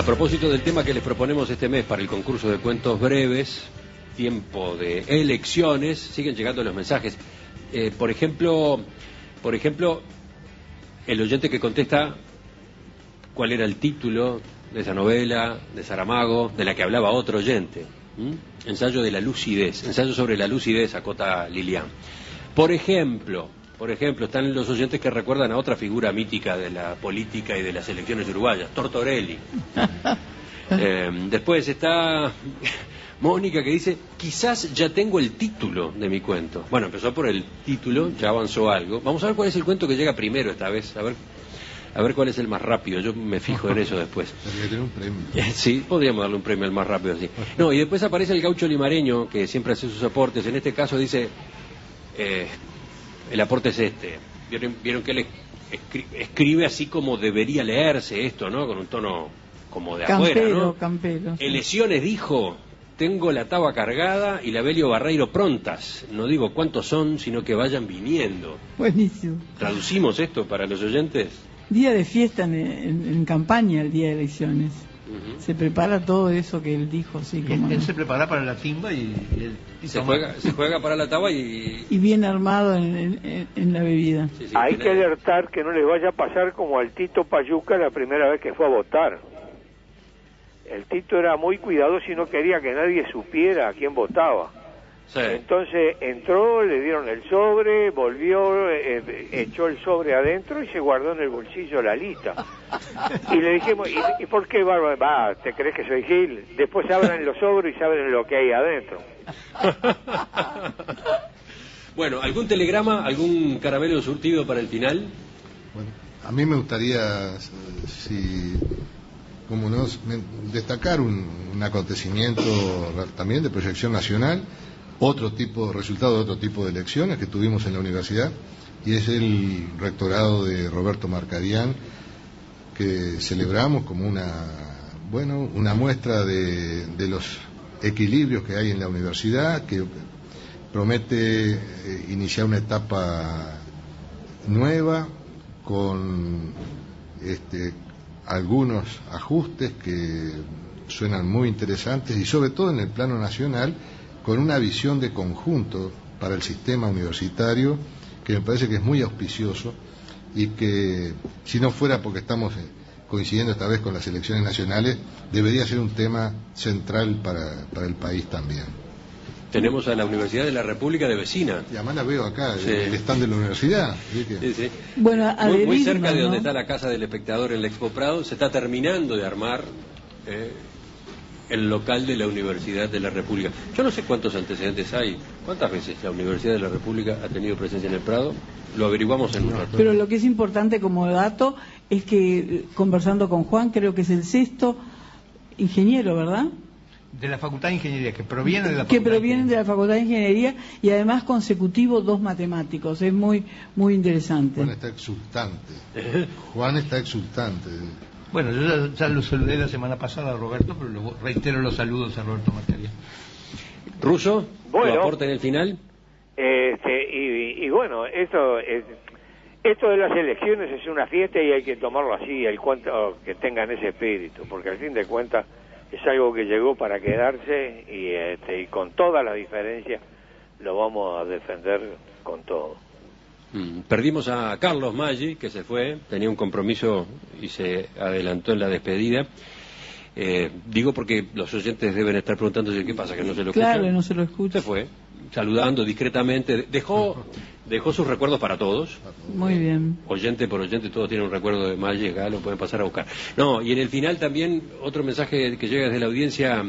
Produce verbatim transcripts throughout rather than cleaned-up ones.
A propósito del tema que les proponemos este mes para el concurso de cuentos breves, tiempo de elecciones, siguen llegando los mensajes. Eh, por ejemplo, por ejemplo, el oyente que contesta cuál era el título de esa novela, de Saramago, de la que hablaba otro oyente. ¿Mm? Ensayo de la lucidez, ensayo sobre la lucidez, acota Lilian. Por ejemplo, por ejemplo, están los oyentes que recuerdan a otra figura mítica de la política y de las elecciones uruguayas, Tortorelli. eh, después está Mónica, que dice, quizás ya tengo el título de mi cuento. Bueno, empezó por el título, ya avanzó algo. Vamos a ver cuál es el cuento que llega primero esta vez, a ver a ver cuál es el más rápido. Yo me fijo en eso después. Podría tener un premio. Sí, podríamos darle un premio al más rápido, así. No, y después aparece el gaucho limareño, que siempre hace sus aportes. En este caso dice, eh, el aporte es este. Vieron, vieron que él escri escribe así como debería leerse esto, ¿no? Con un tono como de campero, afuera, ¿no? Campero, sí. Eleciones dijo, tengo la taba cargada y la Belio Barreiro prontas. No digo cuántos son, sino que vayan viniendo. Buenísimo. ¿Traducimos esto para los oyentes? Día de fiesta en, en, en campaña, el día de elecciones. Uh-huh. Se prepara todo eso que él dijo, sí. Como él, él no. se prepara para la timba y, y, él, y se juega se juega para la taba y y bien armado en, en, en la bebida. Sí, sí, hay que alertar que no les vaya a pasar como al Tito Payuca la primera vez que fue a votar. El Tito era muy cuidadoso y no quería que nadie supiera a quién votaba. Sí. Entonces entró, le dieron el sobre, volvió, eh, echó el sobre adentro y se guardó en el bolsillo la lista. Y le dijimos, ¿y, y por qué, Bárbara? Va, ¿te crees que soy Gil? Después abran los sobres y saben lo que hay adentro. Bueno, ¿algún telegrama, algún caramelo surtido para el final? Bueno, a mí me gustaría, si... como no, destacar un, un acontecimiento también de proyección nacional, otro tipo, resultado de otro tipo de elecciones que tuvimos en la universidad, y es el rectorado de Roberto Marcadián, que celebramos como una, bueno, una muestra de, de los equilibrios que hay en la universidad, que promete eh, iniciar una etapa nueva con este algunos ajustes que suenan muy interesantes y sobre todo en el plano nacional, con una visión de conjunto para el sistema universitario que me parece que es muy auspicioso y que, si no fuera porque estamos coincidiendo esta vez con las elecciones nacionales, debería ser un tema central para, para el país también. Tenemos a la Universidad de la República de vecina. Y además la veo acá, sí. El stand de la universidad. ¿Sí? Sí, sí. Bueno, muy, muy cerca de donde está la Casa del Espectador en la Expo Prado, se está terminando de armar eh, el local de la Universidad de la República. Yo no sé cuántos antecedentes hay. ¿Cuántas veces la Universidad de la República ha tenido presencia en el Prado? Lo averiguamos en un rato. Pero lo que es importante como dato es que, conversando con Juan, creo que es el sexto ingeniero, ¿verdad? De la Facultad de Ingeniería, que proviene de la que Facultad provienen de, de la Facultad de Ingeniería y además consecutivos dos matemáticos. Es muy muy interesante. Juan está exultante. Juan está exultante. Bueno, yo ya, ya lo saludé la semana pasada a Roberto, pero lo, reitero los saludos a Roberto Marcadián. ¿Ruso? Bueno, ¿Lo aporta en el final? Este, y, y bueno, esto es, esto de las elecciones es una fiesta y hay que tomarlo así, el cuento que tengan ese espíritu, porque al fin de cuentas es algo que llegó para quedarse y, este, y con toda la diferencia lo vamos a defender con todo. Mm, perdimos a Carlos Maggi, que se fue, tenía un compromiso y se adelantó en la despedida. Eh, digo porque los oyentes deben estar preguntándose qué pasa, que no se lo escucha. Claro, no se lo escucha. Se fue, saludando discretamente, dejó dejó sus recuerdos para todos. Muy bien. Oyente por oyente, todos tienen un recuerdo de Maggi, acá lo pueden pasar a buscar. No, y en el final también otro mensaje que llega desde la audiencia,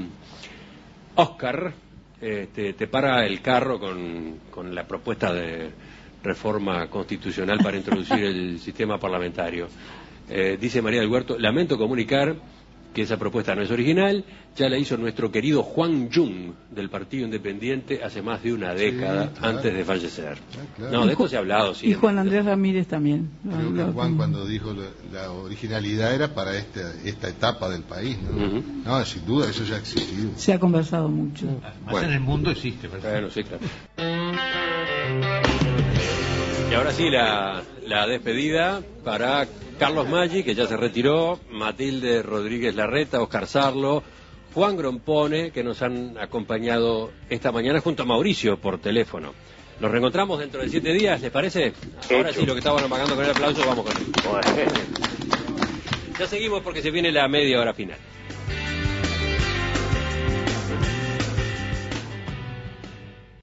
Oscar, eh, te, te para el carro con, con la propuesta de reforma constitucional para introducir el sistema parlamentario. Eh, dice María del Huerto, lamento comunicar que esa propuesta no es original, ya la hizo nuestro querido Juan Jung del Partido Independiente hace más de una década, sí, claro, antes de fallecer. Ah, claro. No, de esto se ha hablado. Sí, y Juan Andrés Ramírez también. Creo que Juan, cuando dijo la, la originalidad era para este, esta etapa del país, ¿no? Uh-huh. No, sin duda, eso ya ha existido. Se ha conversado mucho. Más bueno, en el mundo existe, ¿verdad? Bueno, sí, claro. Y ahora sí, la, la despedida para Carlos Maggi, que ya se retiró, Matilde Rodríguez Larreta, Oscar Sarlo, Juan Grompone, que nos han acompañado esta mañana junto a Mauricio por teléfono. Nos reencontramos dentro de siete días, ¿les parece? Ahora Hecho. sí, lo que estaban apagando con el aplauso, vamos con él. Bueno. Ya seguimos porque se viene la media hora final.